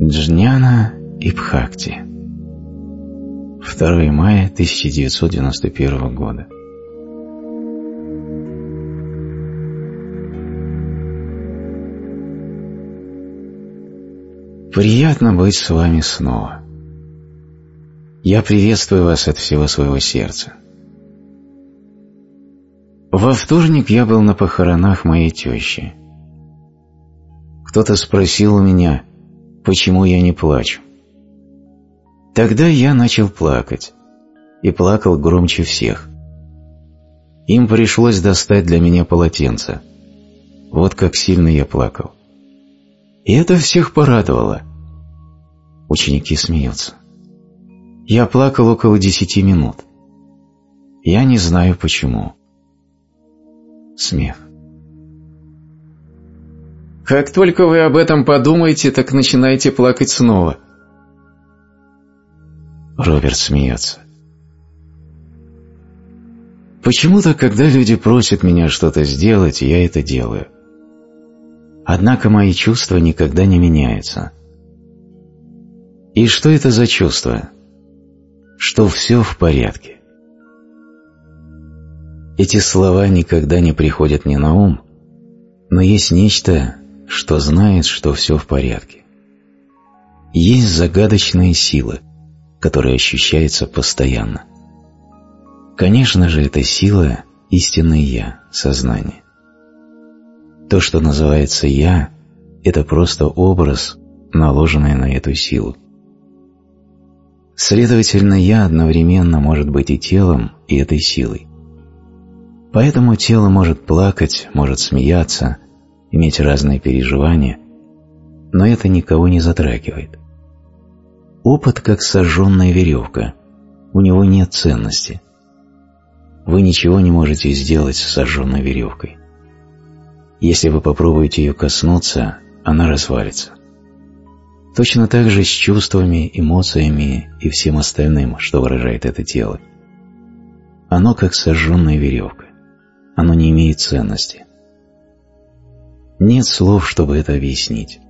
Джняна и Бхакти. 2 мая 1991 года. Приятно быть с вами снова. Я приветствую вас от всего своего сердца. Во вторник я был на похоронах моей тещи. Кто-то спросил у меня, почему я не плачу. Тогда я начал плакать, и плакал громче всех. Им пришлось достать для меня полотенце. Вот как сильно я плакал. И это всех порадовало. Ученики смеются. Я плакал около 10 минут. Я не знаю почему. Смех. Как только вы об этом подумаете, так начинаете плакать снова. Роберт смеется. Почему-то, когда люди просят меня что-то сделать, я это делаю. Однако мои чувства никогда не меняются. И что это за чувство? Что все в порядке. Эти слова никогда не приходят мне на ум, но есть нечто, что знает, что все в порядке. Есть загадочная сила, которая ощущается постоянно. Конечно же, эта сила – истинное «Я», сознание. То, что называется «Я», это просто образ, наложенный на эту силу. Следовательно, «Я» одновременно может быть и телом, и этой силой. Поэтому тело может плакать, может смеяться, иметь разные переживания, но это никого не затрагивает. Опыт как сожженная веревка, у него нет ценности. Вы ничего не можете сделать с сожженной веревкой. Если вы попробуете ее коснуться, она развалится. Точно так же с чувствами, эмоциями и всем остальным, что выражает это тело. Оно как сожженная веревка. Оно не имеет ценности. Нет слов, чтобы это объяснить.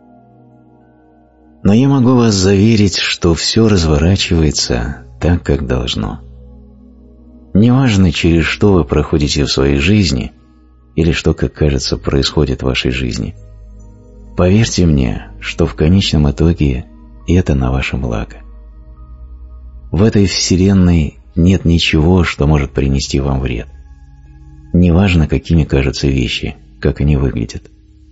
Но я могу вас заверить, что все разворачивается так, как должно. Неважно, через что вы проходите в своей жизни или что, как кажется, происходит в вашей жизни, поверьте мне, что в конечном итоге это на ваше благо. В этой вселенной нет ничего, что может принести вам вред. Неважно, какими кажутся вещи, как они выглядят.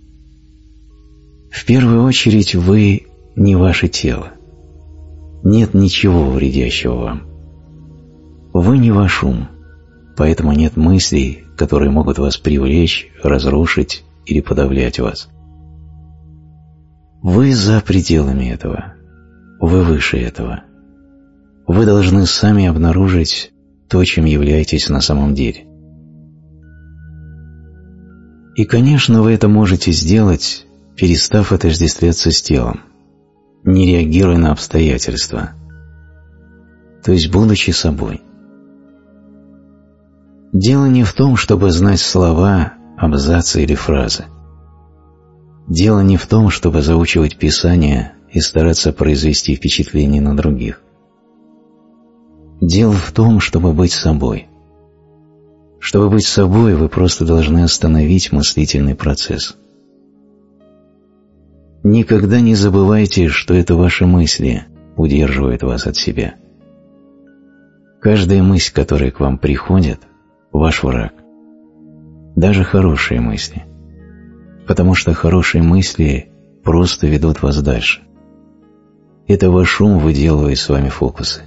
В первую очередь вы не ваше тело. Нет ничего вредящего вам. Вы не ваш ум, поэтому нет мыслей, которые могут вас привлечь, разрушить или подавлять вас. Вы за пределами этого. Вы выше этого. Вы должны сами обнаружить то, чем являетесь на самом деле. И, конечно, вы это можете сделать, перестав отождествляться с телом, не реагируя на обстоятельства, то есть будучи собой. Дело не в том, чтобы знать слова, абзацы или фразы. Дело не в том, чтобы заучивать Писание и стараться произвести впечатление на других. Дело в том, чтобы быть собой. Чтобы быть собой, вы просто должны остановить мыслительный процесс. Никогда не забывайте, что это ваши мысли удерживают вас от себя. Каждая мысль, которая к вам приходит, ваш враг. Даже хорошие мысли. Потому что хорошие мысли просто ведут вас дальше. Это ваш ум выделывает с вами фокусы.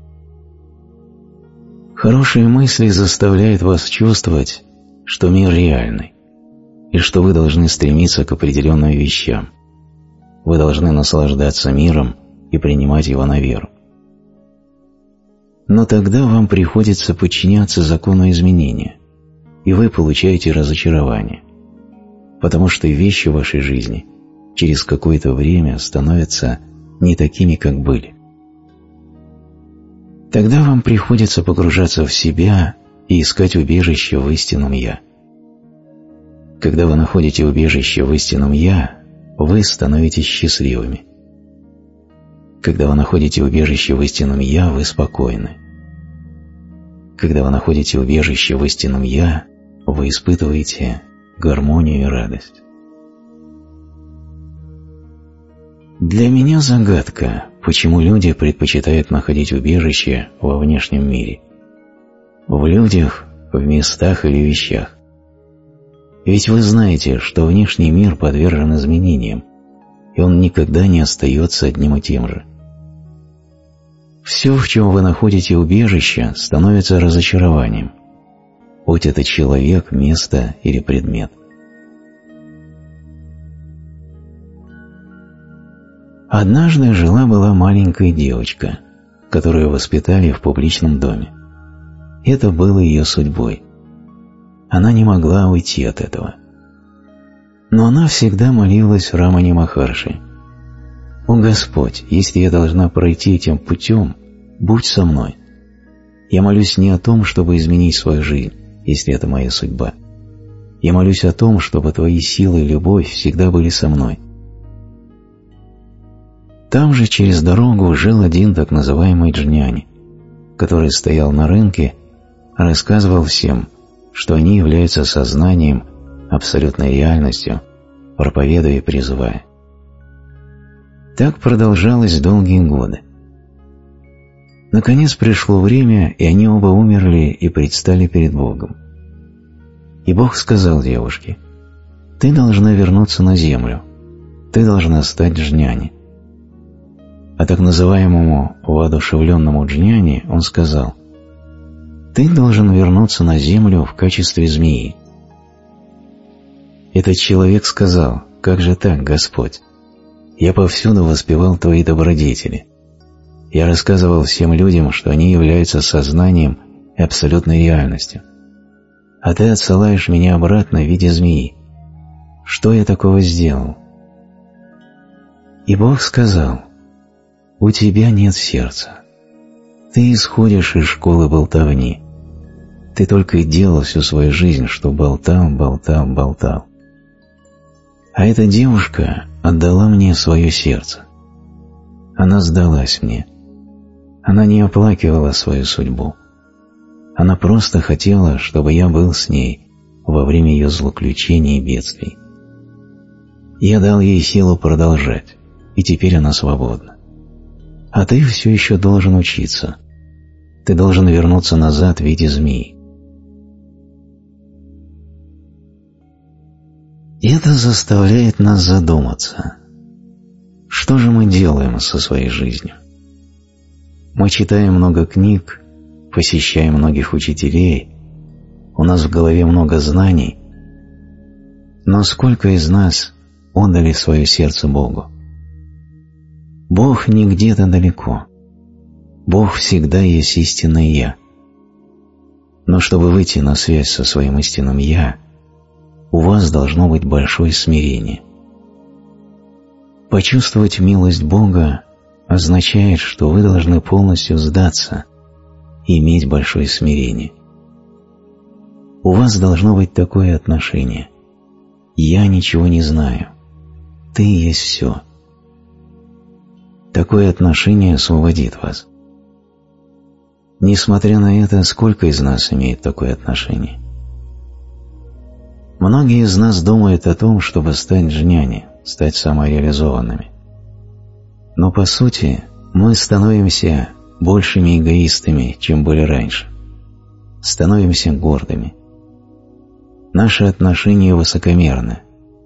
Хорошие мысли заставляют вас чувствовать, что мир реальный, и что вы должны стремиться к определенным вещам. Вы должны наслаждаться миром и принимать его на веру. Но тогда вам приходится подчиняться закону изменения, и вы получаете разочарование, потому что вещи в вашей жизни через какое-то время становятся не такими, как были. Тогда вам приходится погружаться в себя и искать убежище в истинном «Я». Когда вы находите убежище в истинном «Я», вы становитесь счастливыми, Когда вы находите убежище в истинном «Я», вы спокойны. Когда вы находите убежище в истинном «Я», вы испытываете гармонию и радость. Для меня загадка, почему люди предпочитают находить убежище во внешнем мире. В людях, в местах или вещах. Ведь вы знаете, что внешний мир подвержен изменениям, и он никогда не остается одним и тем же. Все, в чем вы находите убежище, становится разочарованием, будь это человек, место или предмет. Однажды жила-была маленькая девочка, которую воспитали в публичном доме. Это было ее судьбой. Она не могла уйти от этого. Но она всегда молилась Рамане Махарши: «О Господь, если я должна пройти этим путем, будь со мной. Я молюсь не о том, чтобы изменить свою жизнь, если это моя судьба. Я молюсь о том, чтобы Твои силы и любовь всегда были со мной». Там же через дорогу жил один так называемый джняни, который стоял на рынке, рассказывал всем, что они являются сознанием, абсолютной реальностью, проповедуя и призывая. Так продолжалось долгие годы. Наконец пришло время, и они оба умерли и предстали перед Богом. И Бог сказал девушке: «Ты должна вернуться на землю, ты должна стать джняни». А так называемому воодушевленному джняни он сказал: «Ты должен вернуться на землю в качестве змеи». Этот человек сказал: «Как же так, Господь? Я повсюду воспевал Твои добродетели. Я рассказывал всем людям, что они являются сознанием и абсолютной реальностью. А Ты отсылаешь меня обратно в виде змеи. Что я такого сделал?» И Бог сказал: «У тебя нет сердца. Ты исходишь из школы болтовни. Ты только и делал всю свою жизнь, что болтал, болтал, болтал. А эта девушка отдала мне свое сердце. Она сдалась мне. Она не оплакивала свою судьбу. Она просто хотела, чтобы я был с ней во время ее злоключений и бедствий. Я дал ей силу продолжать, и теперь она свободна. А ты все еще должен учиться. Ты должен вернуться назад в виде змеи». Это заставляет нас задуматься, что же мы делаем со своей жизнью. Мы читаем много книг, посещаем многих учителей, у нас в голове много знаний, но сколько из нас отдали свое сердце Богу? Бог не где-то далеко. Бог всегда есть истинное «Я». Но чтобы выйти на связь со своим истинным «Я», у вас должно быть большое смирение. Почувствовать милость Бога означает, что вы должны полностью сдаться и иметь большое смирение. У вас должно быть такое отношение: «Я ничего не знаю, Ты есть все». Такое отношение освободит вас. Несмотря на это, сколько из нас имеет такое отношение? Многие из нас думают о том, чтобы стать джняни, стать самореализованными. Но по сути мы становимся большими эгоистами, чем были раньше. Становимся гордыми. Наши отношения высокомерны.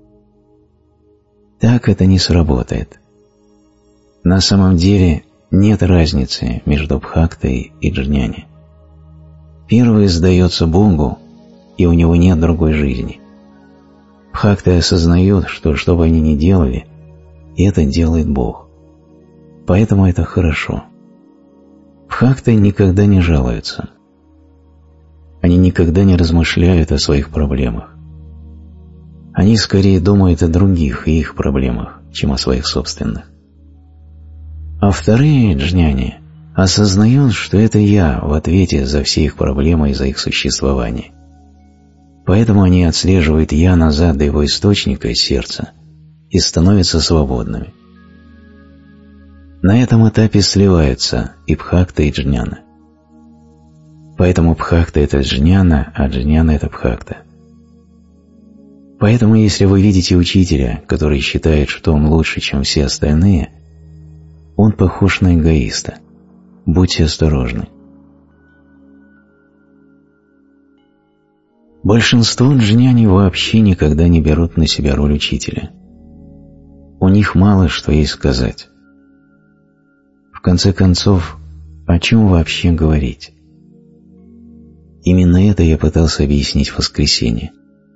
Так это не сработает. На самом деле нет разницы между бхактой и джняни. Первый сдается Богу, и у него нет другой жизни. Бхакты осознают, что бы они ни делали, это делает Бог. Поэтому это хорошо. Бхакты никогда не жалуются. Они никогда не размышляют о своих проблемах. Они скорее думают о других и их проблемах, чем о своих собственных. А вторые джняни осознают, что это «Я» в ответе за все их проблемы и за их существование. Поэтому они отслеживают «Я» назад до его источника, сердца, и становятся свободными. На этом этапе сливаются и бхакта, и джняна. Поэтому бхакта – это джняна, а джняна – это бхакта. Поэтому, если вы видите учителя, который считает, что он лучше, чем все остальные, он похож на эгоиста. Будьте осторожны. Большинство джняни вообще никогда не берут на себя роль учителя. У них мало что есть сказать. В конце концов, о чем вообще говорить? Именно это я пытался объяснить в воскресенье.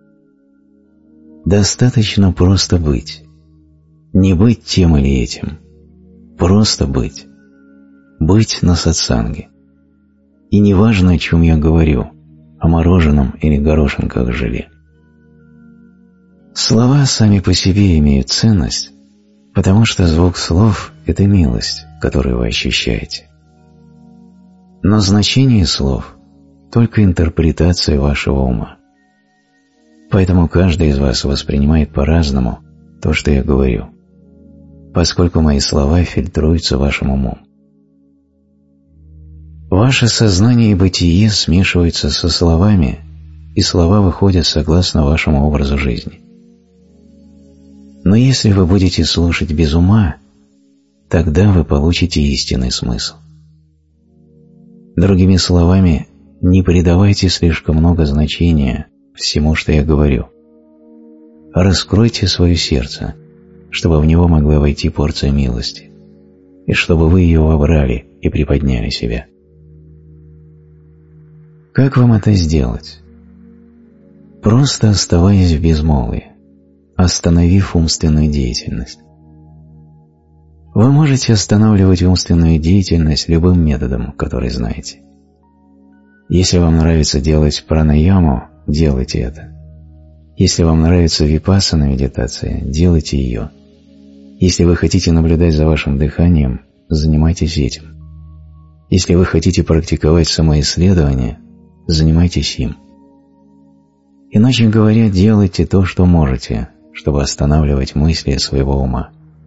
Достаточно просто быть. Не быть тем или этим. Просто быть. Быть на сатсанге. И не важно, о чем я говорю, о мороженом или горошинках желе. Слова сами по себе имеют ценность, потому что звук слов – это милость, которую вы ощущаете. Но значение слов – только интерпретация вашего ума. Поэтому каждый из вас воспринимает по-разному то, что я говорю, поскольку мои слова фильтруются вашим умом. Ваше сознание и бытие смешиваются со словами, и слова выходят согласно вашему образу жизни. Но если вы будете слушать без ума, тогда вы получите истинный смысл. Другими словами, не придавайте слишком много значения всему, что я говорю. Раскройте свое сердце, чтобы в него могла войти порция милости, и чтобы вы ее вобрали и приподняли себя. Как вам это сделать? Просто оставаясь в безмолвии, остановив умственную деятельность. Вы можете останавливать умственную деятельность любым методом, который знаете. Если вам нравится делать пранаяму, делайте это. Если вам нравится випассана медитация, делайте ее. Если вы хотите наблюдать за вашим дыханием, занимайтесь этим. Если вы хотите практиковать самоисследование, занимайтесь им. Иначе говоря, делайте то, что можете, чтобы останавливать мысли своего ума.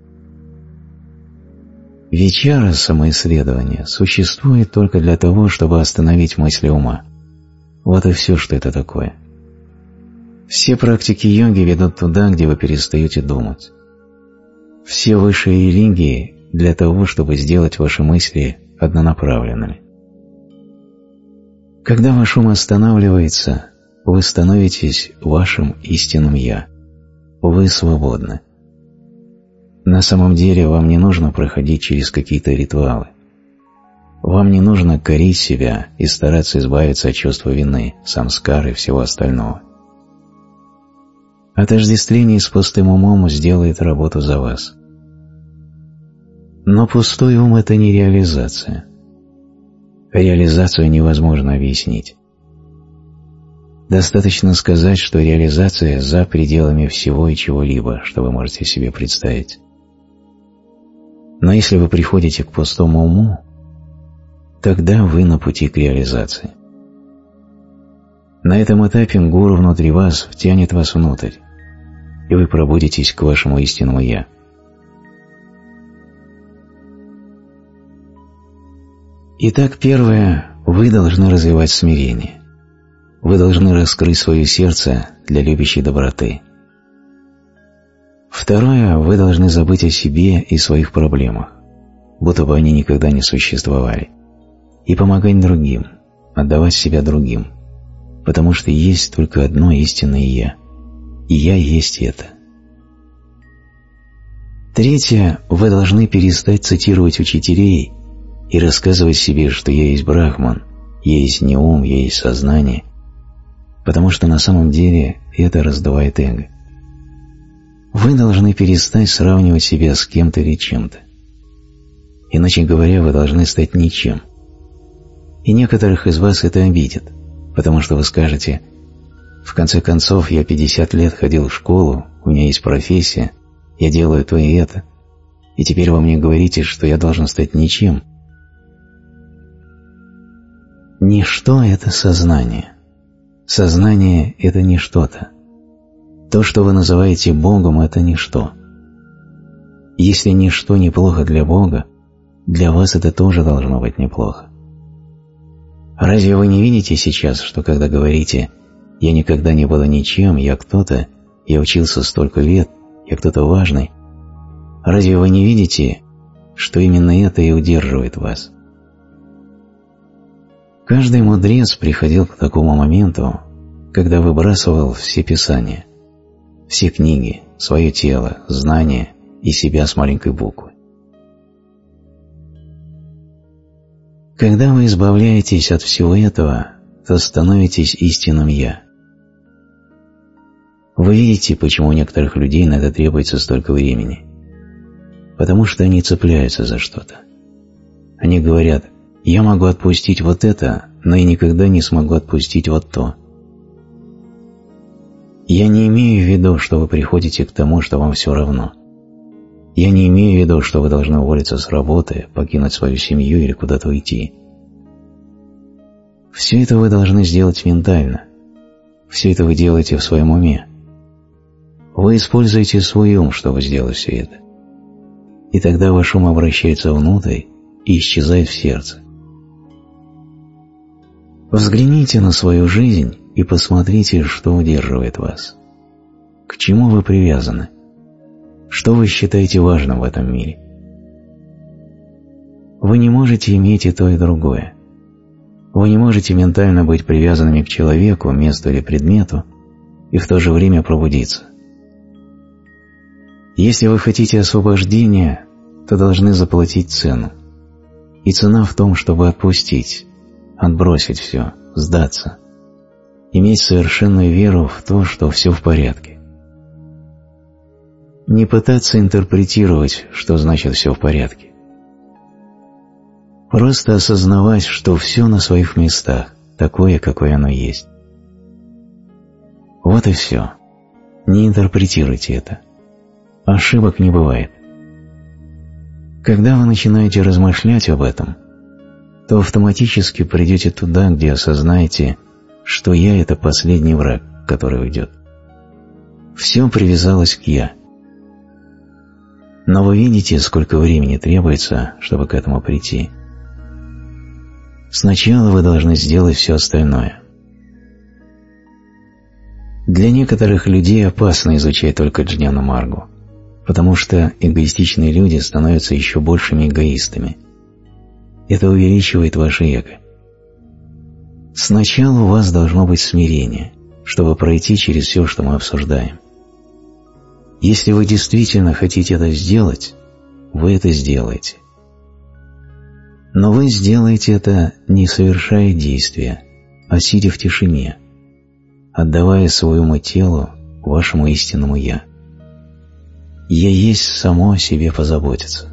Вичара самоисследования существует только для того, чтобы остановить мысли ума. Вот и все, что это такое. Все практики йоги ведут туда, где вы перестаете думать. Все высшие религии для того, чтобы сделать ваши мысли однонаправленными. Когда ваш ум останавливается, вы становитесь вашим истинным «Я». Вы свободны. На самом деле вам не нужно проходить через какие-то ритуалы. Вам не нужно корить себя и стараться избавиться от чувства вины, самскар и всего остального. Отождествление с пустым умом сделает работу за вас. Но пустой ум – это не реализация. Реализацию невозможно объяснить. Достаточно сказать, что реализация за пределами всего и чего-либо, что вы можете себе представить. Но если вы приходите к пустому уму, тогда вы на пути к реализации. На этом этапе гуру внутри вас втянет вас внутрь, и вы пробудитесь к вашему истинному «Я». Итак, первое, вы должны развивать смирение. Вы должны раскрыть свое сердце для любящей доброты. Второе, вы должны забыть о себе и своих проблемах, будто бы они никогда не существовали, и помогать другим, отдавать себя другим, потому что есть только одно истинное «Я», и «Я» есть это. Третье, вы должны перестать цитировать учителей и рассказывать себе, что я есть Брахман, я есть не ум, я есть сознание, потому что на самом деле это раздувает эго. Вы должны перестать сравнивать себя с кем-то или чем-то. Иначе говоря, вы должны стать ничем. И некоторых из вас это обидит, потому что вы скажете: в конце концов, я 50 лет ходил в школу, у меня есть профессия, я делаю то и это, и теперь вы мне говорите, что я должен стать ничем. Ничто – это сознание. Сознание – это не что-то. То, что вы называете Богом, это ничто. Если ничто неплохо для Бога, для вас это тоже должно быть неплохо. Разве вы не видите сейчас, что когда говорите «я никогда не буду ничем, я кто-то, я учился столько лет, я кто-то важный», разве вы не видите, что именно это и удерживает вас? Каждый мудрец приходил к такому моменту, когда выбрасывал все писания, все книги, свое тело, знания и себя с маленькой буквы. Когда вы избавляетесь от всего этого, то становитесь истинным «Я». Вы видите, почему у некоторых людей на это требуется столько времени. Потому что они цепляются за что-то. Они говорят: «Я могу отпустить вот это, но я никогда не смогу отпустить вот то». Я не имею в виду, что вы приходите к тому, что вам все равно. Я не имею в виду, что вы должны уволиться с работы, покинуть свою семью или куда-то уйти. Все это вы должны сделать ментально. Все это вы делаете в своем уме. Вы используете свой ум, чтобы сделать все это. И тогда ваш ум обращается внутрь и исчезает в сердце. Взгляните на свою жизнь и посмотрите, что удерживает вас. К чему вы привязаны? Что вы считаете важным в этом мире? Вы не можете иметь и то, и другое. Вы не можете ментально быть привязанными к человеку, месту или предмету и в то же время пробудиться. Если вы хотите освобождения, то должны заплатить цену. И цена в том, чтобы отпустить, отбросить все, сдаться, иметь совершенную веру в то, что все в порядке. Не пытаться интерпретировать, что значит «все в порядке». Просто осознавать, что все на своих местах, такое, какое оно есть. Вот и все. Не интерпретируйте это. Ошибок не бывает. Когда вы начинаете размышлять об этом, то автоматически придете туда, где осознаете, что «я» — это последний враг, который уйдет. Все привязалось к «я». Но вы видите, сколько времени требуется, чтобы к этому прийти. Сначала вы должны сделать все остальное. Для некоторых людей опасно изучать только Джняна Маргу, потому что эгоистичные люди становятся еще большими эгоистами. Это увеличивает ваше эго. Сначала у вас должно быть смирение, чтобы пройти через все, что мы обсуждаем. Если вы действительно хотите это сделать, вы это сделаете. Но вы сделаете это, не совершая действия, а сидя в тишине, отдавая своему телу, вашему истинному «Я». «Я есть» само о себе позаботится.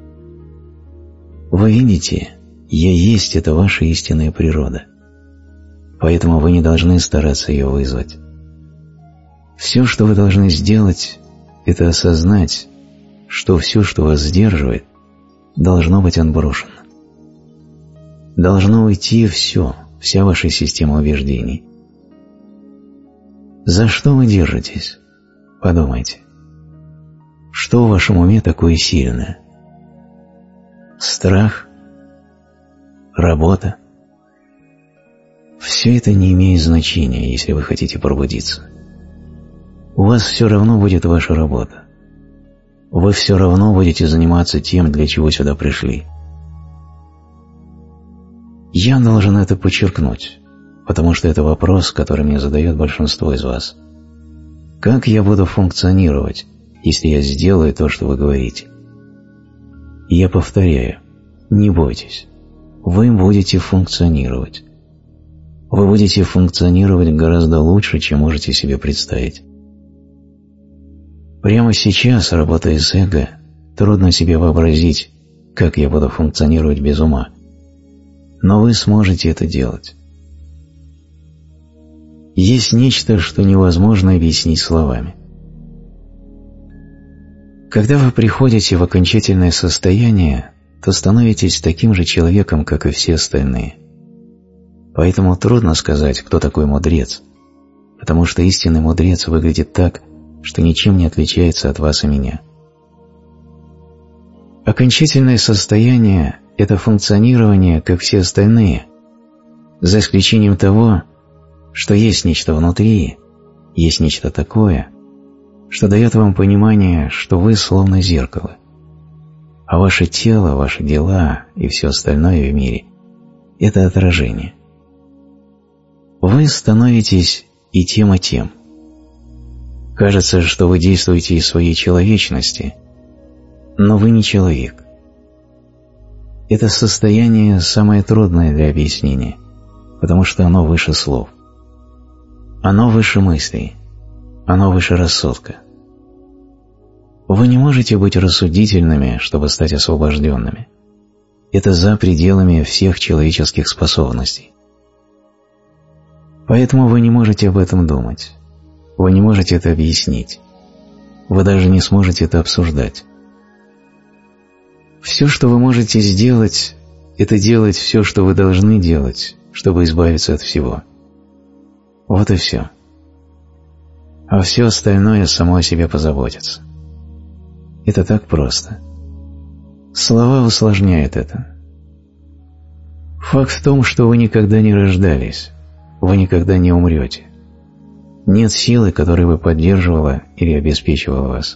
Вы видите, «Я есть» — это ваша истинная природа. Поэтому вы не должны стараться ее вызвать. Все, что вы должны сделать, это осознать, что все, что вас сдерживает, должно быть отброшено. Должно уйти все, вся ваша система убеждений. За что вы держитесь? Подумайте. Что в вашем уме такое сильное? Страх? Работа? Все это не имеет значения, если вы хотите пробудиться. У вас все равно будет ваша работа. Вы все равно будете заниматься тем, для чего сюда пришли. Я должен это подчеркнуть, потому что это вопрос, который мне задает большинство из вас. Как я буду функционировать, если я сделаю то, что вы говорите? И я повторяю, не бойтесь, вы будете функционировать. Вы будете функционировать гораздо лучше, чем можете себе представить. Прямо сейчас, работая с эго, трудно себе вообразить, как я буду функционировать без ума. Но вы сможете это делать. Есть нечто, что невозможно объяснить словами. Когда вы приходите в окончательное состояние, то становитесь таким же человеком, как и все остальные. Поэтому трудно сказать, кто такой мудрец, потому что истинный мудрец выглядит так, что ничем не отличается от вас и меня. Окончательное состояние – это функционирование, как все остальные, за исключением того, что есть нечто внутри, есть нечто такое, что дает вам понимание, что вы словно зеркало, а ваше тело, ваши дела и все остальное в мире – это отражение. Вы становитесь и тем, и тем. Кажется, что вы действуете из своей человечности, но вы не человек. Это состояние самое трудное для объяснения, потому что оно выше слов. Оно выше мыслей, оно выше рассудка. Вы не можете быть рассудительными, чтобы стать освобожденными. Это за пределами всех человеческих способностей. Поэтому вы не можете об этом думать. Вы не можете это объяснить. Вы даже не сможете это обсуждать. Все, что вы можете сделать, это делать все, что вы должны делать, чтобы избавиться от всего. Вот и все. А все остальное само о себе позаботится. Это так просто. Слова усложняют это. Факт в том, что вы никогда не рождались, вы никогда не умрете. Нет силы, которая бы поддерживала или обеспечивала вас.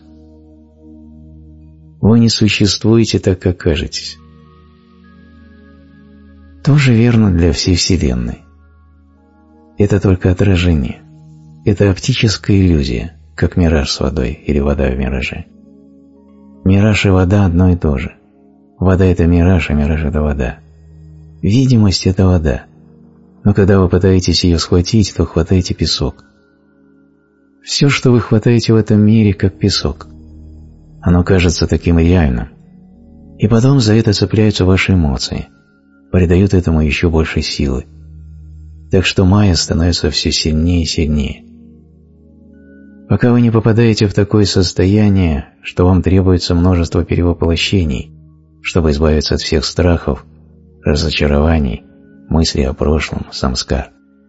Вы не существуете так, как кажетесь. То же верно для всей Вселенной. Это только отражение. Это оптическая иллюзия, как мираж с водой или вода в мираже. Мираж и вода одно и то же. Вода – это мираж, а мираж – это вода. Видимость – это вода. Но когда вы пытаетесь ее схватить, то хватаете песок. Все, что вы хватаете в этом мире, как песок. Оно кажется таким реальным. И потом за это цепляются ваши эмоции, придают этому еще больше силы. Так что майя становится все сильнее и сильнее. Пока вы не попадаете в такое состояние, что вам требуется множество перевоплощений, чтобы избавиться от всех страхов, разочарований, мыслей о прошлом, самскар.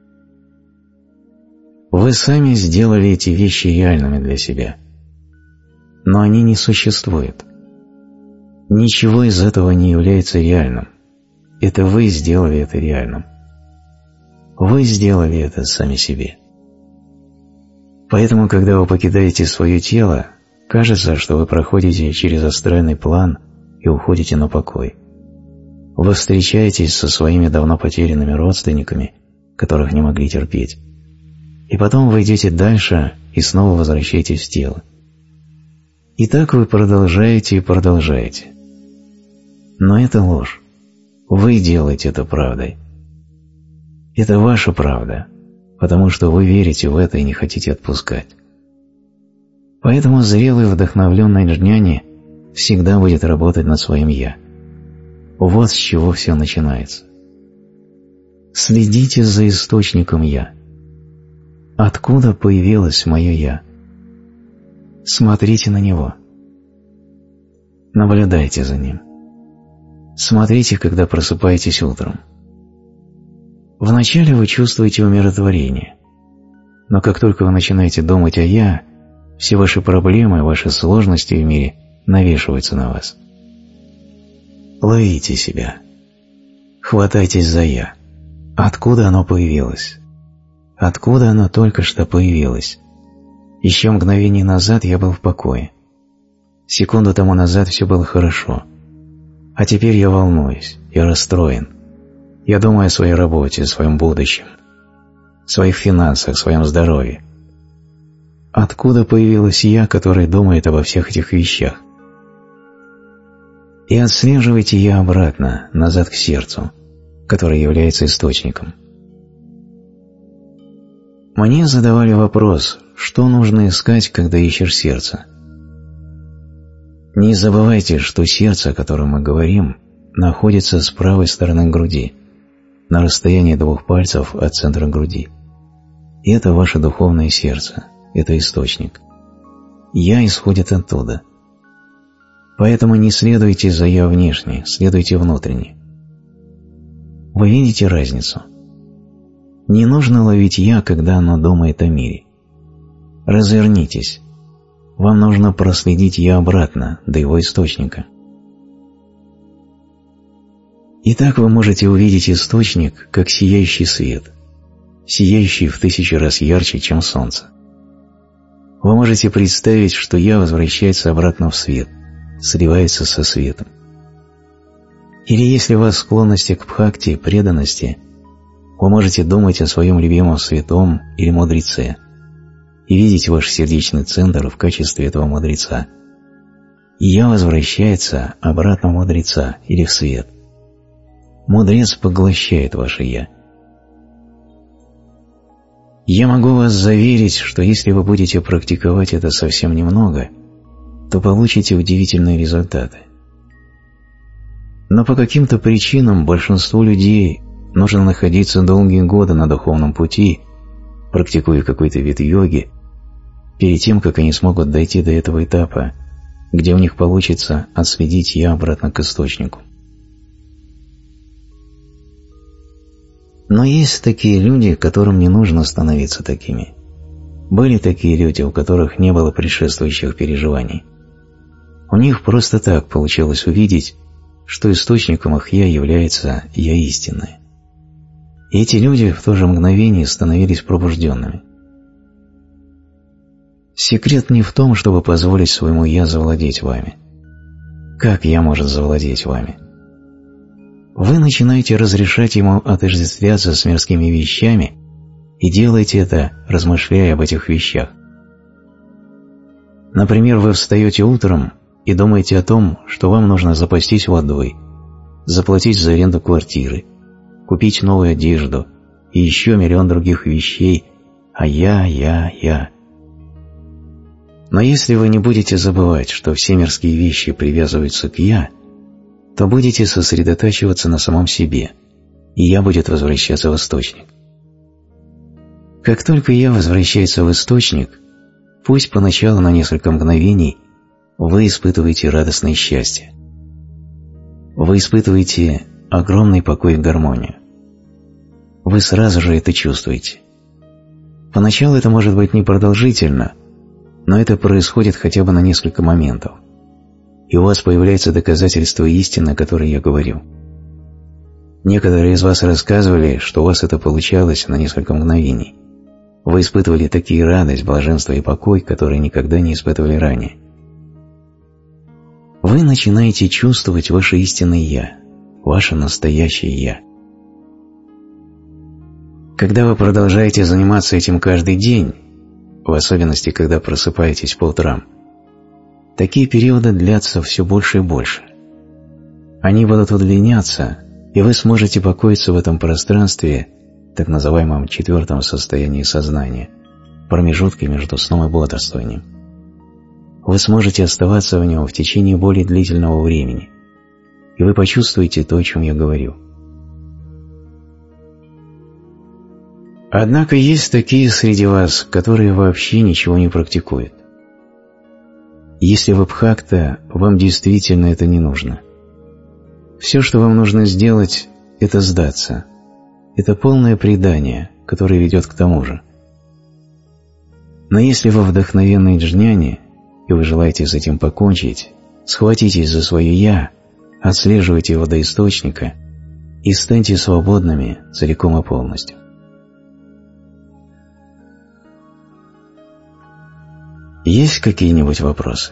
Вы сами сделали эти вещи реальными для себя. Но они не существуют. Ничего из этого не является реальным. Это вы сделали это реальным. Вы сделали это сами себе. Поэтому, когда вы покидаете свое тело, кажется, что вы проходите через астральный план и уходите на покой. Вы встречаетесь со своими давно потерянными родственниками, которых не могли терпеть. И потом вы идете дальше и снова возвращаетесь в тело. И так вы продолжаете и продолжаете. Но это ложь. Вы делаете это правдой. Это ваша правда, потому что вы верите в это и не хотите отпускать. Поэтому зрелый вдохновленный джняни всегда будет работать над своим «я». Вот с чего все начинается. Следите за источником «я». Откуда появилось мое «я»? Смотрите на него. Наблюдайте за ним. Смотрите, когда просыпаетесь утром. Вначале вы чувствуете умиротворение, но как только вы начинаете думать о «я», все ваши проблемы, ваши сложности в мире навешиваются на вас. Ловите себя. Хватайтесь за «я». Откуда оно появилось? Откуда оно только что появилось? Еще мгновение назад я был в покое. Секунду тому назад все было хорошо. А теперь я волнуюсь, я расстроен. Я думаю о своей работе, о своем будущем, своих финансах, своем здоровье. Откуда появилось «я», которое думает обо всех этих вещах? И отслеживайте «я» обратно, назад к сердцу, которое является источником. Мне задавали вопрос, что нужно искать, когда ищешь сердце. Не забывайте, что сердце, о котором мы говорим, находится с правой стороны груди, на расстоянии 2 пальцев от центра груди. И это ваше духовное сердце, это источник. «Я» исходит оттуда. Поэтому не следуйте за «я» внешне, следуйте внутренне. Вы видите разницу? Не нужно ловить «я», когда оно думает о мире. Развернитесь. Вам нужно проследить «я» обратно, до его источника. И так вы можете увидеть источник, как сияющий свет, сияющий в 1000 раз ярче, чем солнце. Вы можете представить, что «я» возвращается обратно в свет, сливается со светом. Или если у вас склонности к бхакти, преданности, вы можете думать о своем любимом святом или мудреце и видеть ваш сердечный центр в качестве этого мудреца. И «я» возвращается обратно в мудреца или в свет. Мудрец поглощает ваше «я». Я могу вас заверить, что если вы будете практиковать это совсем немного, то получите удивительные результаты. Но по каким-то причинам большинству людей нужно находиться долгие годы на духовном пути, практикуя какой-то вид йоги, перед тем, как они смогут дойти до этого этапа, где у них получится отследить «я» обратно к источнику. Но есть такие люди, которым не нужно становиться такими. Были такие люди, у которых не было предшествующих переживаний. У них просто так получилось увидеть, что источником их «я» является «я» истинное. И эти люди в то же мгновение становились пробужденными. Секрет не в том, чтобы позволить своему «я» завладеть вами. Как «я» может завладеть вами? Вы начинаете разрешать ему отождествляться с мирскими вещами и делаете это, размышляя об этих вещах. Например, вы встаете утром и думаете о том, что вам нужно запастись водой, заплатить за аренду квартиры, купить новую одежду и еще миллион других вещей, а я. Но если вы не будете забывать, что все мирские вещи привязываются к «я», то будете сосредотачиваться на самом себе, и «я» будет возвращаться в источник. Как только «я» возвращается в источник, пусть поначалу на несколько мгновений вы испытываете радостное счастье. Вы испытываете огромный покой и гармонию. Вы сразу же это чувствуете. Поначалу это может быть непродолжительно, но это происходит хотя бы на несколько моментов. И у вас появляется доказательство истины, о которой я говорю. Некоторые из вас рассказывали, что у вас это получалось на несколько мгновений. Вы испытывали такие радость, блаженство и покой, которые никогда не испытывали ранее. Вы начинаете чувствовать ваше истинное «я», ваше настоящее «я». Когда вы продолжаете заниматься этим каждый день, в особенности, когда просыпаетесь по утрам, такие периоды длятся все больше и больше. Они будут удлиняться, и вы сможете покоиться в этом пространстве, так называемом 4-м состоянии сознания, промежутке между сном и бодрствованием. Вы сможете оставаться в нем в течение более длительного времени, и вы почувствуете то, о чем я говорю. Однако есть такие среди вас, которые вообще ничего не практикуют. Если вы бхакта, вам действительно это не нужно. Все, что вам нужно сделать, это сдаться. Это полное предание, которое ведет к тому же. Но если вы вдохновенные джняни, и вы желаете с этим покончить, схватитесь за свое «я», отслеживайте его до источника и станьте свободными целиком и полностью. Есть какие-нибудь вопросы?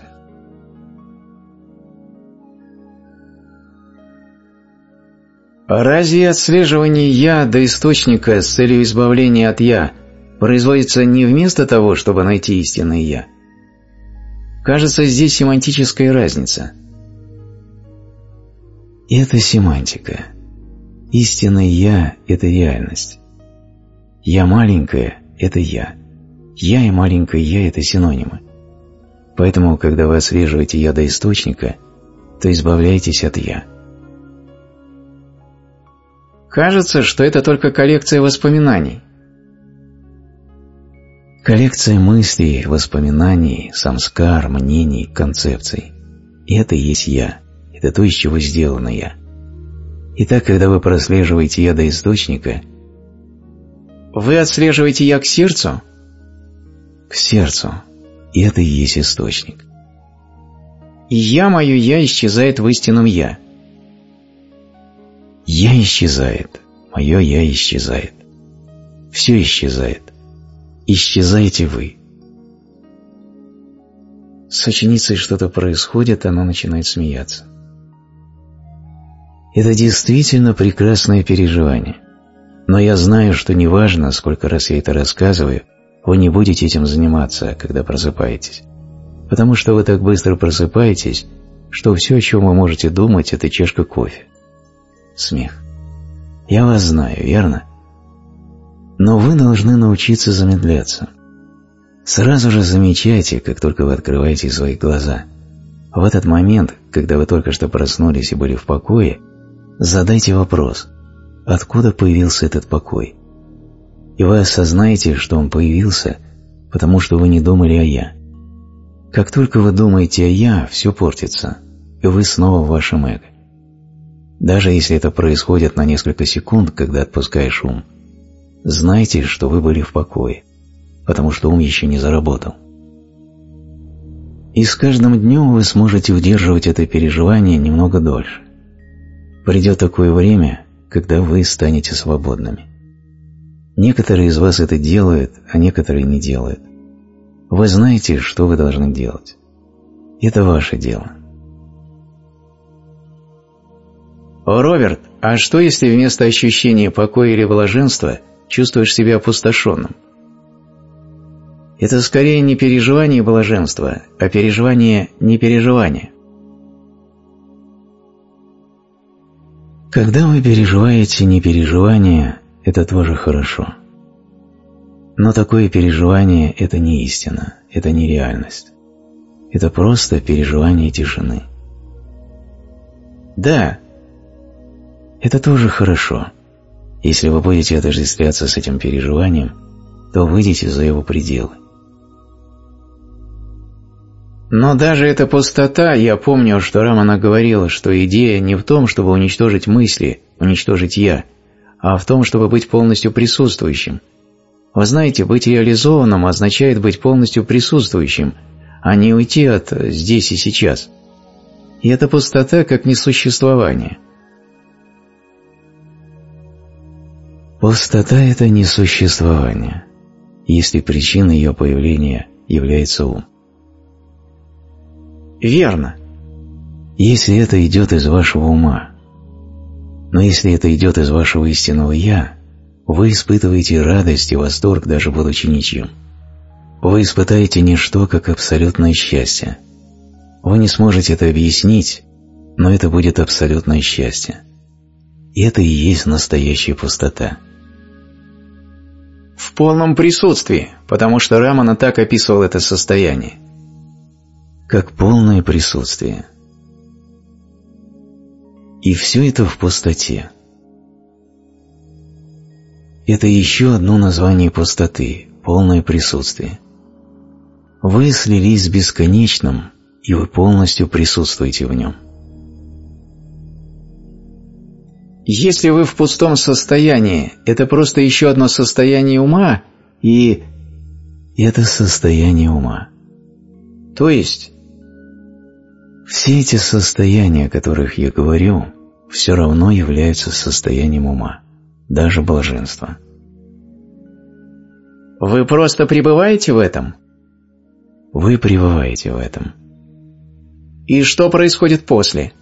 Разве отслеживание «я» до источника с целью избавления от «я» производится не вместо того, чтобы найти истинное «я»? Кажется, здесь семантическая разница. Это семантика. Истинное «я» – это реальность. «Я» маленькое – это «я». «Я» и маленькое «я» – это синонимы. Поэтому, когда вы отслеживаете «я» до источника, то избавляетесь от «я». Кажется, что это только коллекция воспоминаний. Коллекция мыслей, воспоминаний, самскар, мнений, концепций. И это и есть «я». Это то, из чего сделано «я». Итак, когда вы прослеживаете «я» до источника, вы отслеживаете «я» к сердцу? К сердцу. И это и есть источник. И «я» мое «я» исчезает в истинном «я». «Я» исчезает, мое «я» исчезает. Все исчезает. Исчезаете вы. С ученицей что-то происходит, она начинает смеяться. Это действительно прекрасное переживание. Но я знаю, что неважно, сколько раз я это рассказываю, вы не будете этим заниматься, когда просыпаетесь. Потому что вы так быстро просыпаетесь, что все, о чем вы можете думать, это чашка кофе. Смех. Я вас знаю, верно? Но вы должны научиться замедляться. Сразу же замечайте, как только вы открываете свои глаза. В этот момент, когда вы только что проснулись и были в покое, задайте вопрос, откуда появился этот покой? И вы осознаете, что он появился, потому что вы не думали о «я». Как только вы думаете о «я», все портится, и вы снова в вашем эго. Даже если это происходит на несколько секунд, когда отпускаешь ум, знайте, что вы были в покое, потому что ум еще не заработал. И с каждым днем вы сможете удерживать это переживание немного дольше. Придет такое время, когда вы станете свободными. Некоторые из вас это делают, а некоторые не делают. Вы знаете, что вы должны делать. Это ваше дело. О, Роберт, а что если вместо ощущения покоя или блаженства чувствуешь себя опустошенным? Это скорее не переживание блаженства, а переживание непереживания. Когда вы переживаете непереживание, это тоже хорошо. Но такое переживание – это не истина, это не реальность. Это просто переживание тишины. Да. Это тоже хорошо. Если вы будете отождествляться с этим переживанием, то выйдете за его пределы. Но даже эта пустота, я помню, что Рамана говорила, что идея не в том, чтобы уничтожить мысли, уничтожить «я», а в том, чтобы быть полностью присутствующим. Вы знаете, быть реализованным означает быть полностью присутствующим, а не уйти от «здесь и сейчас». И эта пустота как несуществование. Пустота – это несуществование, если причиной ее появления является ум. Верно. Если это идет из вашего ума. Но если это идет из вашего истинного «я», вы испытываете радость и восторг, даже будучи ничем. Вы испытаете ничто, как абсолютное счастье. Вы не сможете это объяснить, но это будет абсолютное счастье. И это и есть настоящая пустота. В полном присутствии, потому что Рамана так описывал это состояние. Как полное присутствие. И все это в пустоте. Это еще одно название пустоты – полное присутствие. Вы слились с бесконечным, и вы полностью присутствуете в нем. Если вы в пустом состоянии, это просто еще одно состояние ума, и... Это состояние ума. То есть... Все эти состояния, о которых я говорю, все равно являются состоянием ума, даже блаженство. Вы просто пребываете в этом? Вы пребываете в этом. И что происходит после?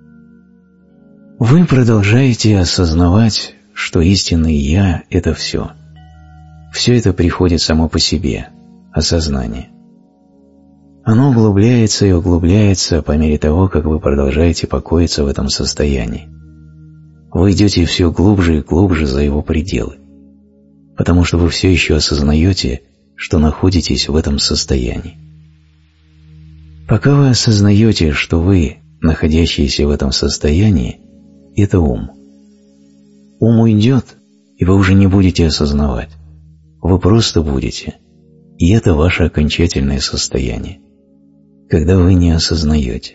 Вы продолжаете осознавать, что истинное «я» – это все. Все это приходит само по себе, осознание. Оно углубляется и углубляется по мере того, как вы продолжаете покоиться в этом состоянии. Вы идете все глубже и глубже за его пределы, потому что вы все еще осознаете, что находитесь в этом состоянии. Пока вы осознаете, что вы, находящиеся в этом состоянии, это ум. Ум уйдет, и вы уже не будете осознавать. Вы просто будете. И это ваше окончательное состояние, когда вы не осознаете.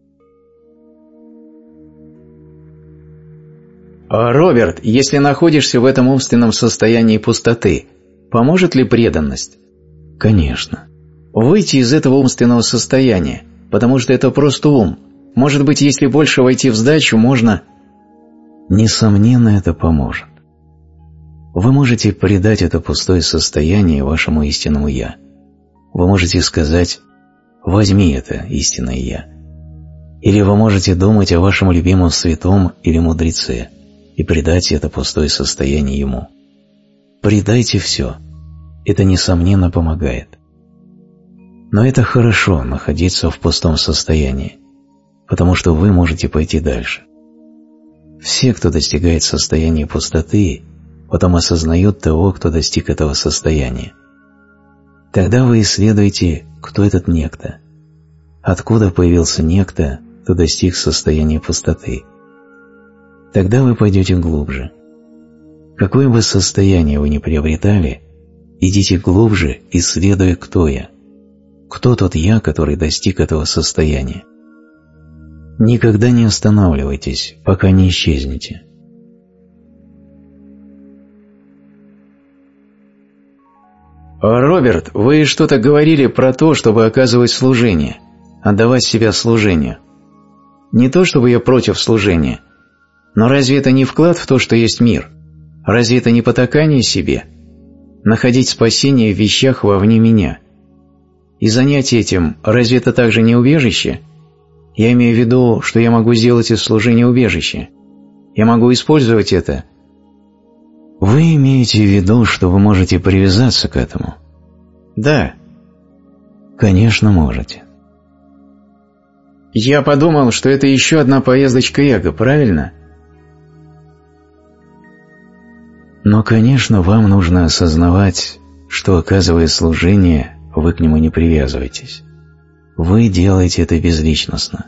Роберт, если находишься в этом умственном состоянии пустоты, поможет ли преданность? Конечно. Выйти из этого умственного состояния, потому что это просто ум. Может быть, если больше войти в сдачу, можно... Несомненно, это поможет. Вы можете придать это пустое состояние вашему истинному «я». Вы можете сказать «возьми это, истинное «я». Или вы можете думать о вашем любимом святом или мудреце и придать это пустое состояние ему. Придайте все. Это, несомненно, помогает. Но это хорошо находиться в пустом состоянии, потому что вы можете пойти дальше. Все, кто достигает состояния пустоты, потом осознают того, кто достиг этого состояния. Тогда вы исследуете, кто этот некто, откуда появился некто, кто достиг состояния пустоты. Тогда вы пойдете глубже. Какое бы состояние вы ни приобретали, идите глубже, исследуя, кто я. Кто тот я, который достиг этого состояния? Никогда не останавливайтесь, пока не исчезнете. Роберт, вы что-то говорили про то, чтобы оказывать служение, отдавать себя служению. Не то, чтобы я против служения, но разве это не вклад в то, что есть мир? Разве это не потакание себе? Находить спасение в вещах вовне меня. И занять этим, разве это также не убежище? Я имею в виду, что я могу сделать из служения убежище. Я могу использовать это. Вы имеете в виду, что вы можете привязаться к этому? Да. Конечно, можете. Я подумал, что это еще одна поездочка эго, правильно? Но, конечно, вам нужно осознавать, что, оказывая служение, вы к нему не привязываетесь. Вы делаете это безличностно.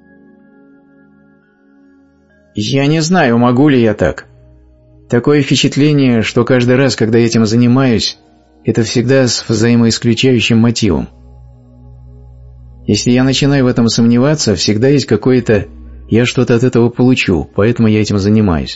Я не знаю, могу ли я так. Такое впечатление, что каждый раз, когда я этим занимаюсь, это всегда с взаимоисключающим мотивом. Если я начинаю в этом сомневаться, всегда есть какое-то «я что-то от этого получу, поэтому я этим занимаюсь».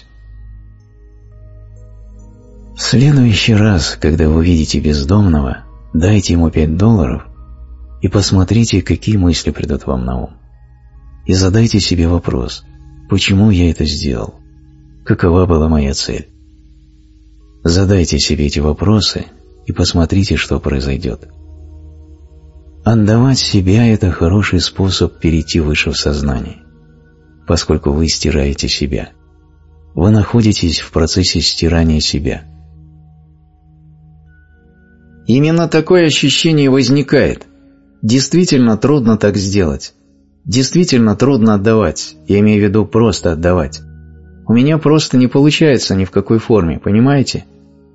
В следующий раз, когда вы видите бездомного, дайте ему $5 и посмотрите, какие мысли придут вам на ум. И задайте себе вопрос: почему я это сделал? Какова была моя цель? Задайте себе эти вопросы и посмотрите, что произойдет. Отдавать себя – это хороший способ перейти выше в сознании, поскольку вы стираете себя. Вы находитесь в процессе стирания себя. Именно такое ощущение возникает. Действительно трудно так сделать. Действительно трудно отдавать. Я имею в виду просто отдавать. У меня просто не получается ни в какой форме, понимаете?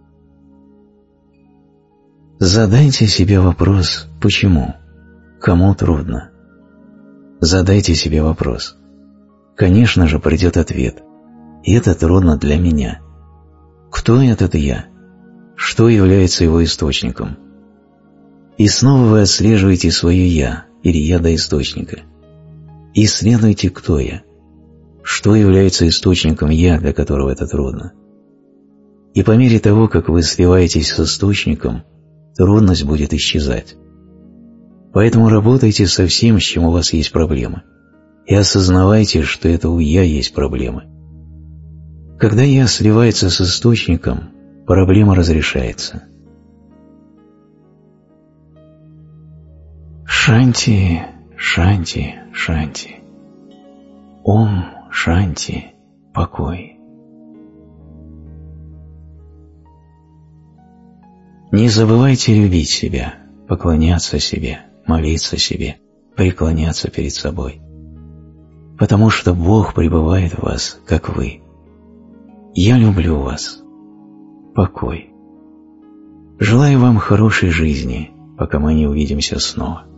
Задайте себе вопрос «почему?». Кому трудно? Задайте себе вопрос. Конечно же, придет ответ. И это трудно для меня. Кто этот я? Что является его источником? И снова вы отслеживаете свое «я» или «я» до источника. Исследуйте, кто я. Что является источником «я», для которого это трудно. И по мере того, как вы сливаетесь с источником, трудность будет исчезать. Поэтому работайте со всем, с чем у вас есть проблемы, и осознавайте, что это у «я» есть проблемы. Когда «я» сливается с источником, проблема разрешается. Шанти, шанти, шанти. Ом, шанти, покой. Не забывайте любить себя, поклоняться себе, молиться себе, преклоняться перед собой. Потому что Бог пребывает в вас, как вы. Я люблю вас. Покой. Желаю вам хорошей жизни, пока мы не увидимся снова.